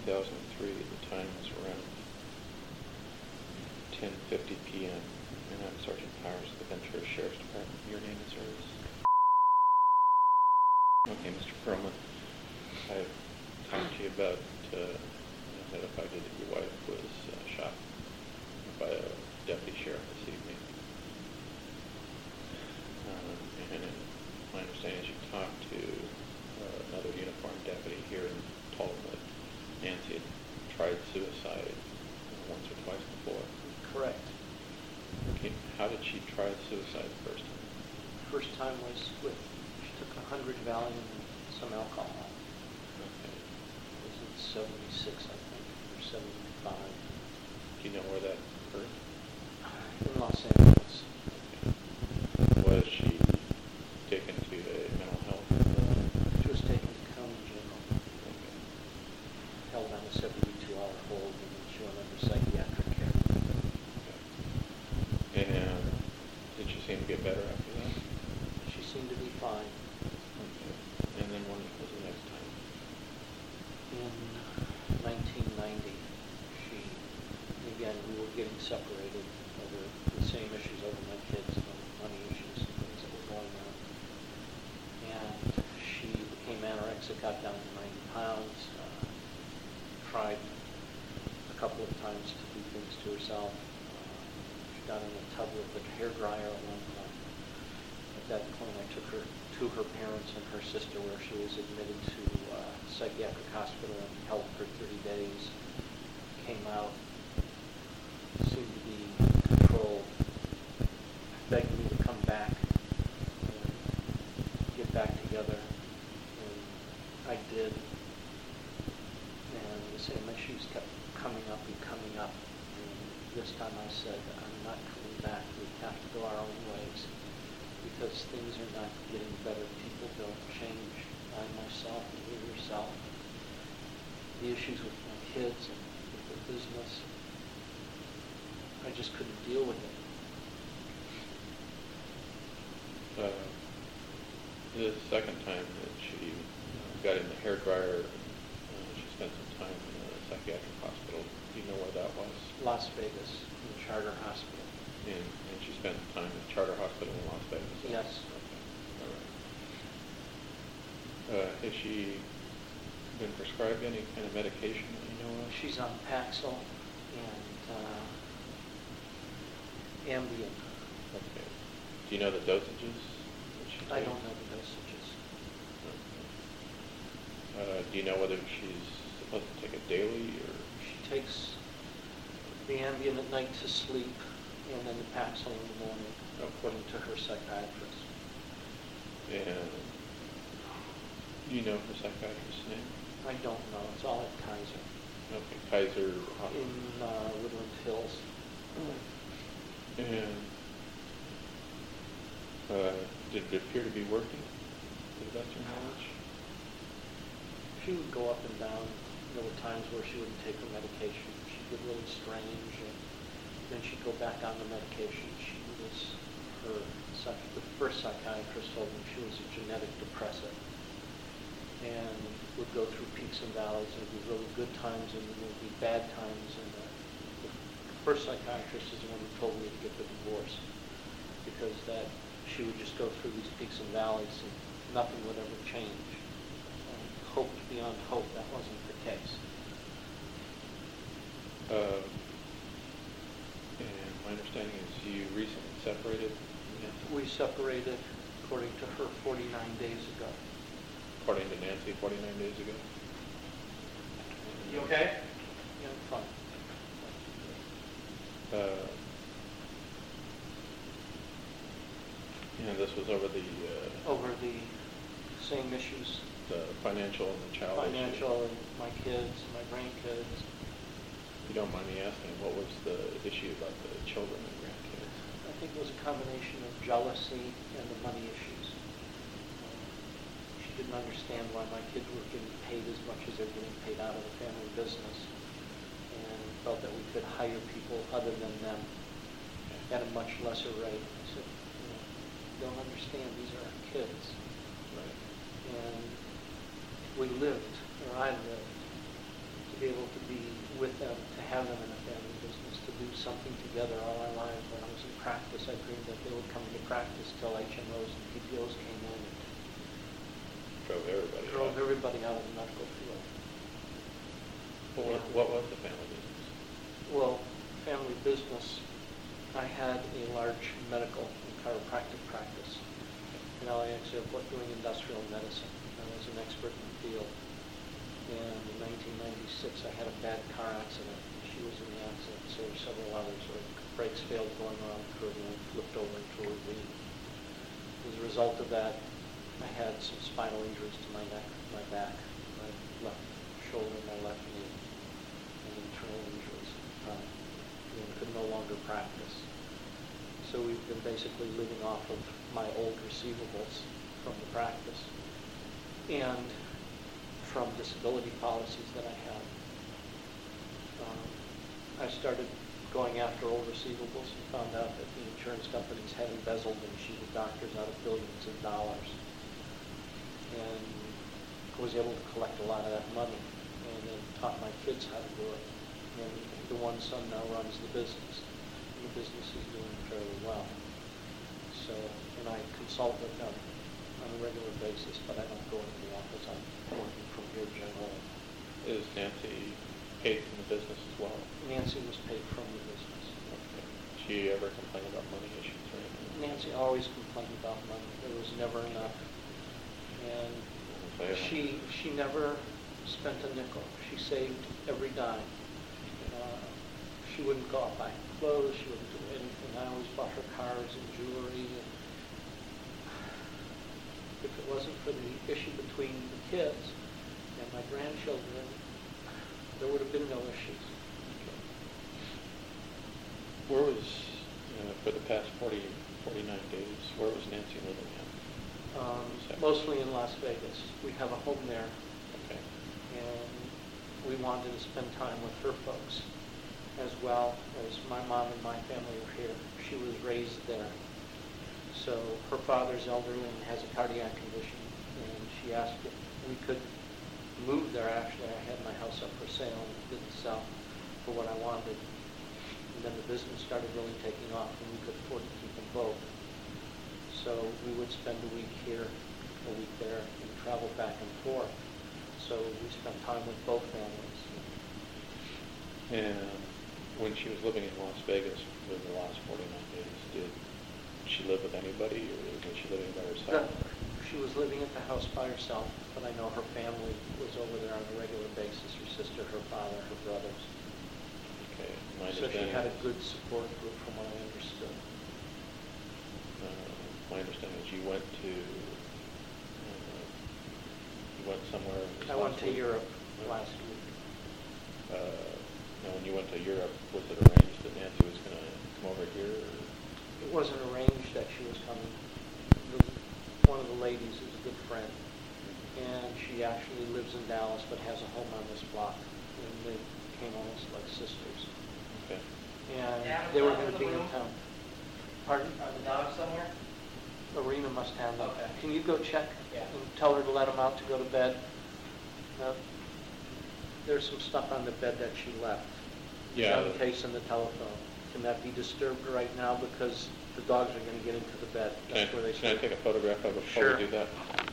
2003. The time was around 10:50 p.m. And I'm Sergeant Powers of the Ventura Sheriff's Department. Your name and service? Okay, Mr. Perlman. I've talked to you about notified you that your wife was shot by a deputy sheriff this evening. And my understanding is you talked to another uniformed deputy here and told him that Nancy had tried suicide once or twice before. Correct. Okay, how did she try suicide the first time? First time was she took 100 Valium and some alcohol. Okay. It was in 76, I think, or 75. Do you know where that occurred? In Los Angeles. Okay. Was she taken to a mental health? She was taken to county general. Okay. Held on a 72-hour hold, and then she went under psychiatric care. Okay. And did she seem to get better after that? She seemed to be fine. Okay. And then when was the next time? In 1990, we were getting separated over the same issues over my kids, money issues and things that were going on. And she became anorexic, got down to 90 pounds, tried a couple of times to do things to herself. She got in a tub with a hairdryer at one point. At that point, I took her to her parents and her sister, where she was admitted to psychiatric hospital and held for 30 days. Came out, seemed to be controlled, begged me to come back and get back together, and I did. And the same issues kept coming up and coming up, and this time I said, I'm not coming back, we have to go our own ways, because things are not getting better. People don't change. I myself, and you yourself, the issues with my kids and with the business, I just couldn't deal with it. The second time that she got in the hairdryer, she spent some time in a psychiatric hospital. Do you know where that was? Las Vegas, in Charter Hospital. And she spent time in Charter Hospital in Las Vegas? Yes. Okay. All right. Has she been prescribed any kind of medication that you know of? She's on Paxil and Ambien. Okay. Do you know the dosages that she takes? I don't know the dosages. Okay. Do you know whether she's supposed to take it daily or? She takes the Ambien at night to sleep, and then the Paxil in the morning, according to her psychiatrist. And do you know her psychiatrist's name? I don't know. It's all at Kaiser. Okay, Kaiser Hospital. In Woodland Hills. And did it appear to be working, to the best of your knowledge? She would go up and down. There were times where she wouldn't take her medication. She'd get really strange, and then she'd go back on the medication. The first psychiatrist told me she was a genetic depressive, and would go through peaks and valleys. There would be really good times, and there would be bad times. And the first psychiatrist is the one who told me to get the divorce, because that she would just go through these peaks and valleys, and nothing would ever change. And hoped beyond hope that wasn't the case. And my understanding is you recently separated? We separated, according to her, 49 days ago. According to Nancy, 49 days ago? You okay? Yeah, I'm fine. And this was over the same issues. The financial and the child Financial and my kids, my grandkids. If you don't mind me asking, what was the issue about the children and grandkids? I think it was a combination of jealousy and the money issues. She didn't understand why my kids were getting paid as much as they're getting paid out of the family business, and felt that we could hire people other than them at a much lesser rate. I said, you don't understand, these are our kids. Right. And we lived, or I lived, to be able to be with them, to have them in a family business, to do something together all our lives. When I was in practice, I dreamed that they would come into practice till HMOs and PPOs came in and Drove everybody out of the medical field. Well, what was the family business? Well, family business, I had a large medical and chiropractic practice in LAX Airport doing industrial medicine. I was an expert in the field. And in 1996, I had a bad car accident. She was in the accident, so were several others. Her brakes failed going around the curve and flipped over into a ravine. As a result of that, I had some spinal injuries to my neck, my back, my left shoulder, my left knee, and internal injuries. And could no longer practice. So we've been basically living off of my old receivables from the practice and from disability policies that I had. I started going after old receivables and found out that the insurance companies had embezzled and cheated doctors out of billions of dollars. And was able to collect a lot of that money and then taught my kids how to do it. And the one son now runs the business. And the business is doing fairly well. So, and I consult with them on a regular basis, but I don't go into the office. I'm working from here generally. Is Nancy paid from the business as well? Nancy was paid from the business. Okay. Did she ever complain about money issues or anything? Nancy always complained about money. There was never enough. And she never spent a nickel. She saved every dime. She wouldn't go out buying clothes. She wouldn't do anything. I always bought her cars and jewelry. And if it wasn't for the issue between the kids and my grandchildren, there would have been no issues. Okay. Where was, for the past 49 days, where was Nancy living at? Mostly in Las Vegas. We have a home there. Okay. And we wanted to spend time with her folks as well as my mom and my family were here. She was raised there. So her father's elderly and has a cardiac condition, and she asked if we could move there. Actually, I had my house up for sale and it didn't sell for what I wanted. And then the business started really taking off and we could afford to keep them both. So we would spend a week here, a week there, and travel back and forth. So we spent time with both families. And when she was living in Las Vegas for the last 49 days, did she live with anybody, or was she living by herself? She was living at the house by herself, but I know her family was over there on a regular basis, her sister, her father, her brothers. Okay. So she had a good support group from what I understood. My understanding is you went somewhere. I went to Europe last week. Now, when you went to Europe, was it arranged that Nancy was going to come over here? Or? It wasn't arranged that she was coming. One of the ladies is a good friend, and she actually lives in Dallas but has a home on this block, and they became almost like sisters. Okay. And they were going to be in town. Pardon? Are the dogs somewhere? Arena must have them. Okay. Can you go check Yeah. and tell her to let them out to go to bed? There's some stuff on the bed that she left. Yeah. On the case and the telephone. Can that be disturbed right now because the dogs are going to get into the bed? That's where they Can I take a photograph of it before Sure. we do that?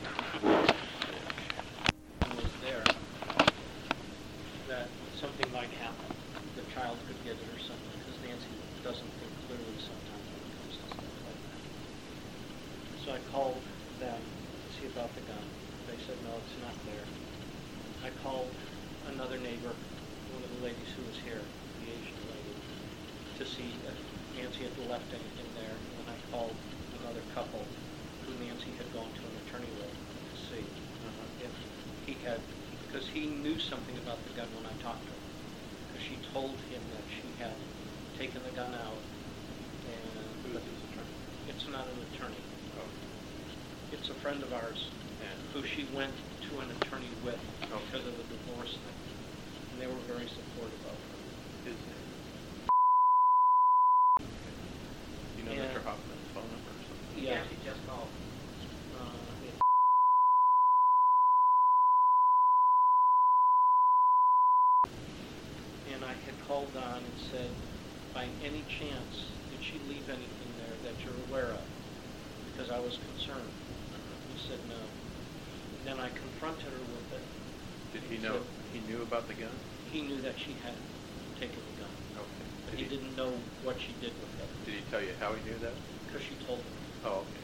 It was there that something might happen. The child could get it or something because Nancy doesn't think clearly sometimes when it comes to stuff like that. So I called them to see about the gun. They said, no, it's not there. I called another neighbor, one of the ladies who was here, the Asian lady, to see if Nancy had left anything there. And I called another couple who Nancy had gone to an attorney with to see if he had, because he knew something about the gun when I talked to him. Because she told him that she had taken the gun out. And Who is this attorney? it's not an attorney. Oh. It's a friend of ours who she went to an attorney with because of the divorce thing. And they were very supportive of her. His name? You know And- Mr. Hoffman's phone number or something? Yeah. She just called. I had called Don and said, by any chance, did she leave anything there that you're aware of? Because I was concerned. He said no. Then I confronted her with it. Did he know? He knew about the gun? He knew that she had taken the gun. Okay. But he didn't know what she did with it. Did he tell you how he knew that? Because she told him. Oh, okay.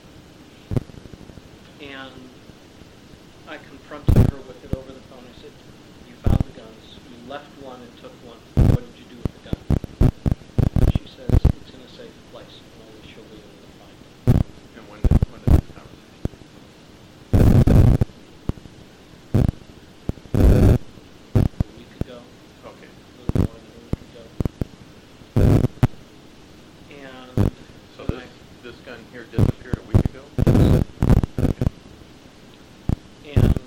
And I confronted her with it over the phone. I said, you found the guns. You left one and took one. What did you do with the gun? She says, it's in a safe place. And only she'll be able to find it. And when did this conversation? A week ago. Okay. A little more than a week ago. And So when this gun here disappeared a week ago? And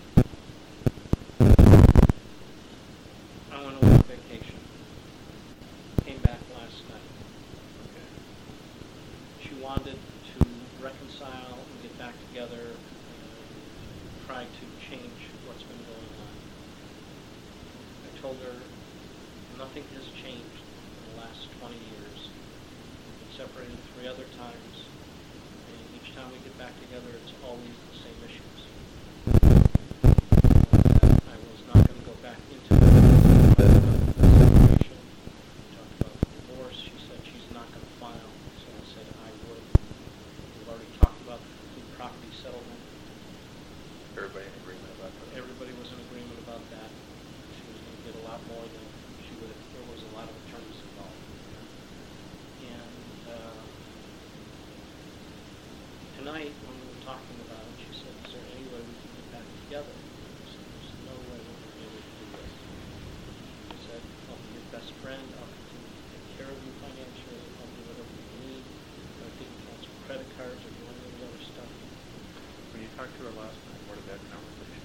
I went away on vacation. Came back last night. Okay. She wanted to reconcile and get back together and try to change what's been going on. I told her nothing has changed in the last 20 years. We've been separated 3 other times, and each time we get back together, it's always the same issues. I was not going to go back into it. Separation. We talked about divorce. She said she's not going to file, so I said I would. We've already talked about the property settlement. Everybody in agreement about that? Everybody was in agreement about that. She was going to get a lot more than she would have. There was a lot of attorneys involved. And tonight, when we were talking about it, she said, is there any way we can get back together? I said, there's no way we're going to be able to do this. I said, I'll be your best friend. I'll continue to take care of you financially. I'll do whatever you need. I'll give you cancel credit cards or do any of the other stuff. When you talked to her last night, what did that conversation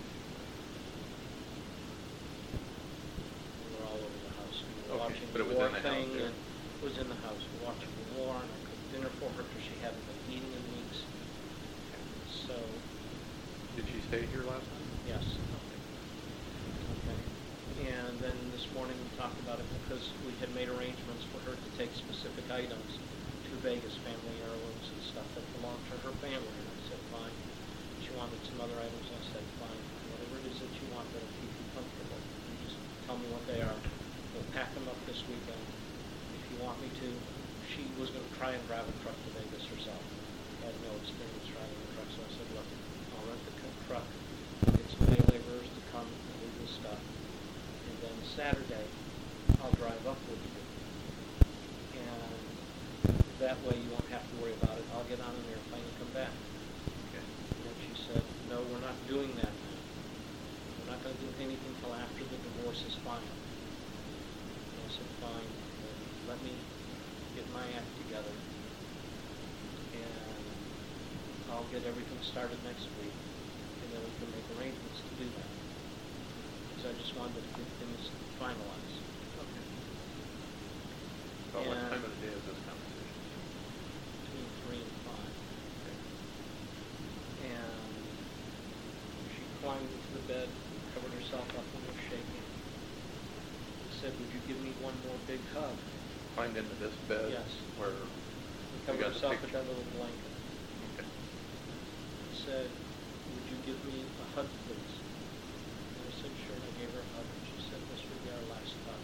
We were all over the house. We were Okay, watching but the it was war in the house, thing, yeah. and it was in the house. We were watching the war, and I cooked dinner for her because she hadn't been eating in weeks. So, Did she stay here last night? yes. Okay. And then this morning we talked about it because we had made arrangements for her to take specific items to Vegas, family heirlooms and stuff that belonged to her family. And I said, fine. She wanted some other items, and I said, fine. Whatever it is that you want that'll keep you comfortable, you just tell me what they are. We'll pack them up this weekend. If you want me to. She was going to try and drive a truck to Vegas herself. Had no experience driving a truck, so I said, look, I'll rent the truck, get some day laborers to come and leave the stuff, and then Saturday, I'll drive up with you. And that way you won't have to worry about it. I'll get on an airplane and come back. Okay. And then she said, no, we're not doing that now. We're not going to do anything till after the divorce is final. And I said, fine, then let me get my act together, and I'll get everything started next week, and then we can make arrangements to do that. Because I just wanted to get things finalized. Okay. About what And time of the day is this conversation? Between 3 and 5. Okay. And she climbed into the bed, covered herself up, and was shaking. Said, would you give me one more big hug? Climbed into this bed? Yes. Where And we covered got the herself with picture? that little blanket. Okay. Said, would you give me a hug, please? And I said, sure. And I gave her a hug, and she said, this would be our last hug.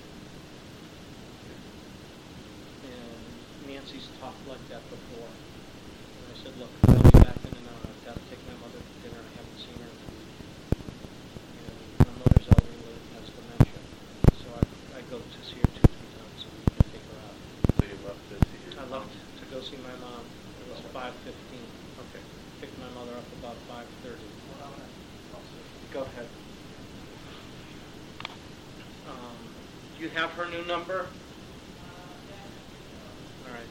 And Nancy's talked like that before. And I said, look, I'll be back in an hour. I've got to take my mother to dinner. I haven't seen her in a week. And my mother's elderly and has dementia. So I go to see her 2-3 times a week and take her out. So you left to see your I mom? left to go see my mom. It was 5:15. Okay. Picked my mother up about 5:30. Go ahead. Do you have her new number? All right.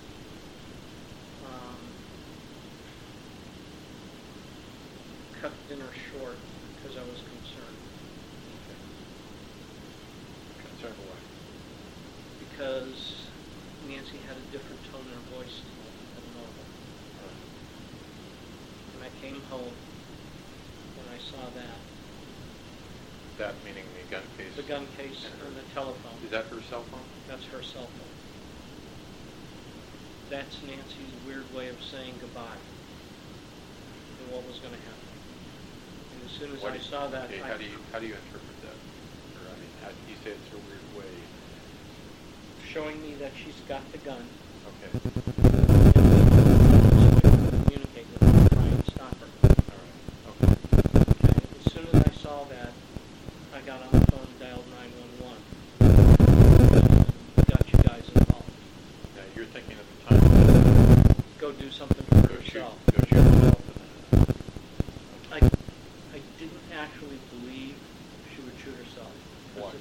Cut dinner short because I was concerned. Concerned why? Because Nancy had a different tone in her voice than normal. When I came home, when I saw that, That meaning the gun case? The gun case and the telephone. Is that her cell phone? That's her cell phone. That's Nancy's weird way of saying goodbye and what was going to happen. And as soon as I saw that, okay, how do you interpret that? Or, I mean, how do you say it's her weird way? Showing me that she's got the gun. Okay. Communicate with her, try and stop her. All right. Okay. Okay. As soon as I saw that, I got on the phone and dialed 911. Got you guys involved. Now you're thinking at the time. Go do something for Go shoot yourself. yourself. I didn't actually believe she would shoot herself. Why?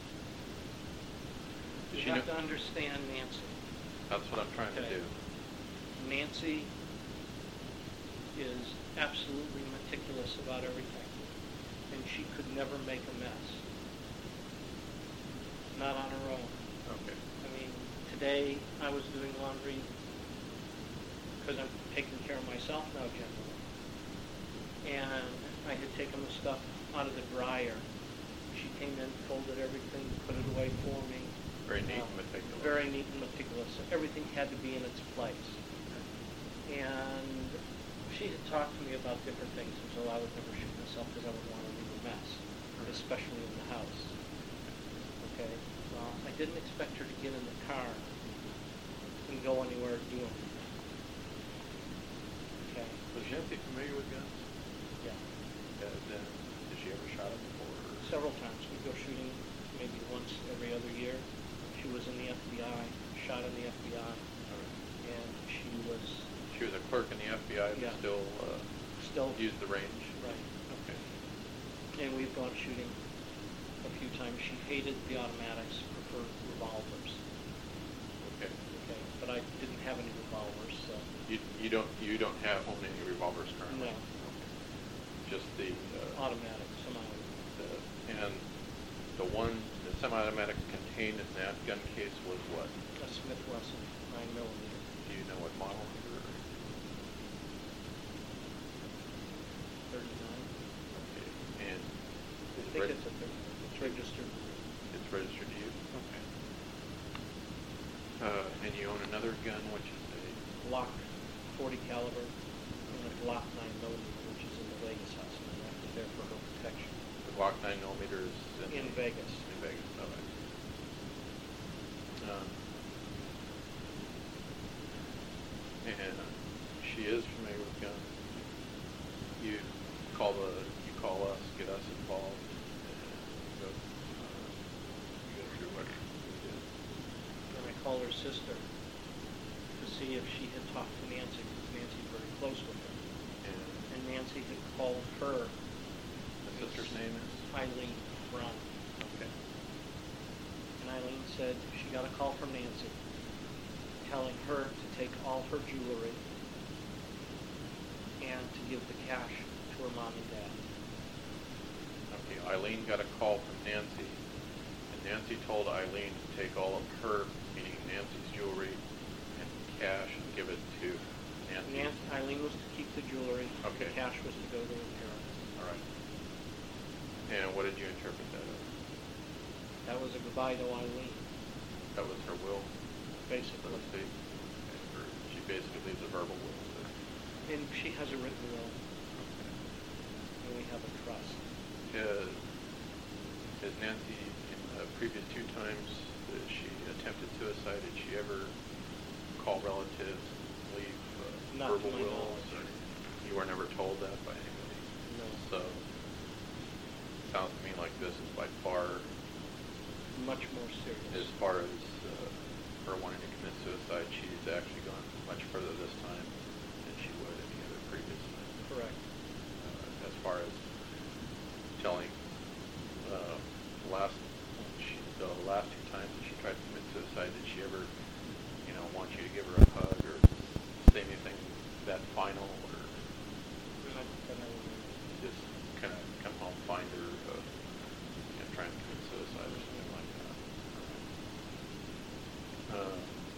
You have to understand Nancy. That's what I'm trying to do. Nancy is absolutely meticulous about everything, and she could never make a mess. Not on her own. Okay. I mean, today I was doing laundry because I'm taking care of myself now generally, and I had taken the stuff out of the dryer. She came in, folded everything, put it away for me. Very neat and meticulous. Very neat and meticulous. Everything had to be in its place. And she had talked to me about different things, and so I would never shoot myself because I wouldn't want to leave a mess, especially in the house. Okay? Well, I didn't expect her to get in the car and go anywhere or do anything. Okay? Was Nancy familiar with guns? Yeah. Did she ever shot them before? Several times. We'd go shooting maybe once every other year. She was in the FBI, shot in the FBI, and she was a clerk in the FBI, but yeah. still used the range. Right. Okay. And we've gone shooting a few times. She hated the automatics, preferred revolvers. Okay. Okay. But I didn't have any revolvers, so. You don't own any revolvers currently? No. Okay. Just the automatic, semi-automatic. And the semi-automatic contained in that gun case was what? A Smith Wesson 9mm. Do you know what model number? 39. Okay. And I think it's a 39. It's registered. It's registered to you? Okay. And you own another gun, which is a Glock 40 caliber and a Glock 9mm, which is in the Vegas house, and that was there for her protection. The Glock 9mm is in Vegas. In Vegas, all right. And she is familiar with guns. You call us, get us involved, and go through what we did. And I called her sister to see if she had talked to Nancy, because Nancy's very close with her. And Nancy had called her. The sister's name is? Eileen Brown. Okay. And Eileen said she got a call from Nancy telling her to take all her jewelry and to give the cash to her mom and dad. Okay, Eileen got a call from Nancy, and Nancy told Eileen to take all of her, meaning Nancy's jewelry, and cash and give it to Nancy. Eileen was to keep the jewelry. Okay. The cash was to go to her parents. All right. And what did you interpret that as? That was a goodbye to Eileen. That was her will? Basically. Let's see. Okay. She basically leaves a verbal will. And she has a written will. Okay. And we have a trust. Has Nancy, in the previous 2 times that she attempted suicide, did she ever call relatives, leave Not verbal to my wills? knowledge. You were never told that by anybody? No. So, it sounds to me like this is by far Much more serious. as far as her wanting to commit suicide, she's actually gone much further this time than she would any other previous time. Correct. As far as telling the last 2 times that she tried to commit suicide, did she ever, want you to give her a hug or say anything that final, or just kind of come home, find her, trying to commit suicide or something like that?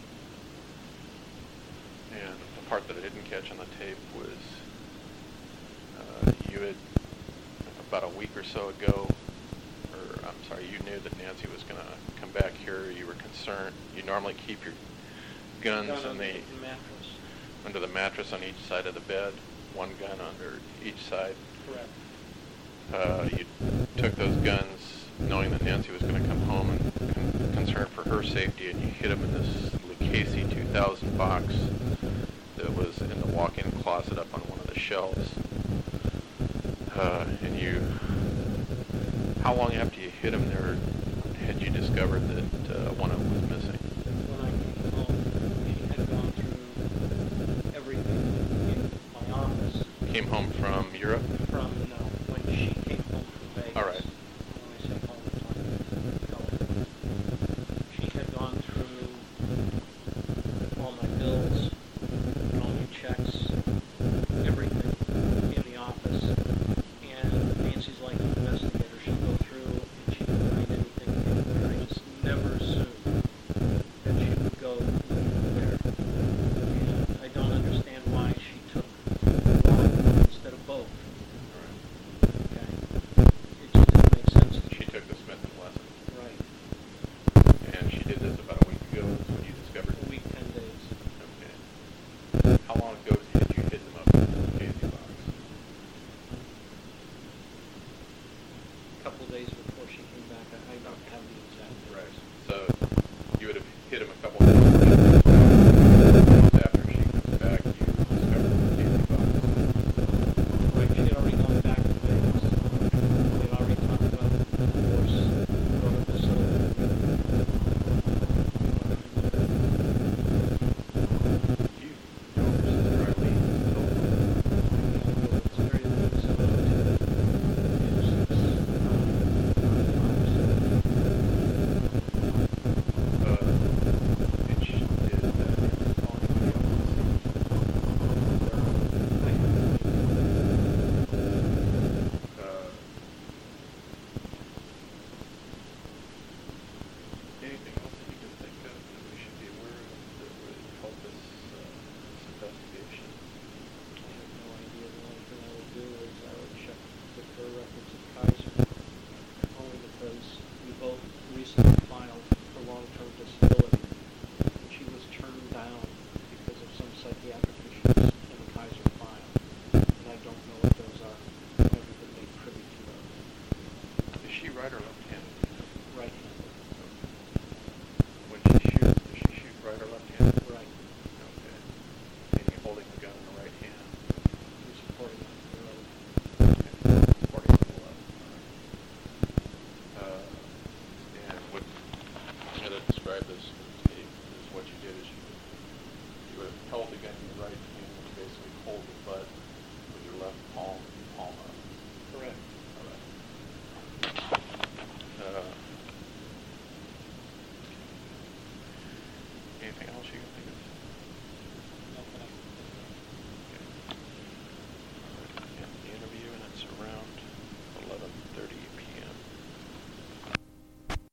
And the part that I didn't catch on the tape was you had, about a week or so ago, or sorry, you knew that Nancy was going to come back here. You were concerned. You normally keep your guns Gun in under the the mattress. under the mattress on each side of the bed, one gun under each side. Correct. You took those guns knowing that Nancy was going to come home and concerned for her safety, and you hid them in this Lucchese 2000 box that was in the walk-in closet up on one of the shelves. And you, how long after you hid them there had you discovered that one of them was missing? When I came home, she had gone through everything in my office. Came home from Europe? When she came home from Vegas. All right. When I say home, I'm talking California. She had gone through all my bills, all my checks, everything in the office. And Nancy's like an investigator. She'll go through and she can find anything anywhere. I just never assumed that she would go there. And I don't understand why she took one instead of both. Okay. It just didn't make sense to me. She took the Smith & Wesson. Right. And she did this about a week ago, is when you discovered A it? week, 10 days. Okay. How long ago had you hidden them up in the Lucchese box? A couple of days before she came back. I don't have the exact dates. Right. So you would have hit him a couple of months after she comes back, you discovered the Lucchese box. Right, she had already gone back to Vegas. They had already talked about the divorce, going to facility. You know her sister Eileen told me. It's very similar to And she did that in calling anybody else. Anything else that you can think of that we should be aware of that would help us this investigation? I have no idea. The only thing I would do is I would check with her records at Kaiser, only because we both recently filed for long-term disability, and she was turned down because of some psychiatric issues in the Kaiser file, and I don't know what those are. I've never been made privy to those. Is she right or left-handed? Right-handed. When she shoots, does she shoot right or left-handed? Right. Okay. And you're holding the gun in the right hand? You're supporting that.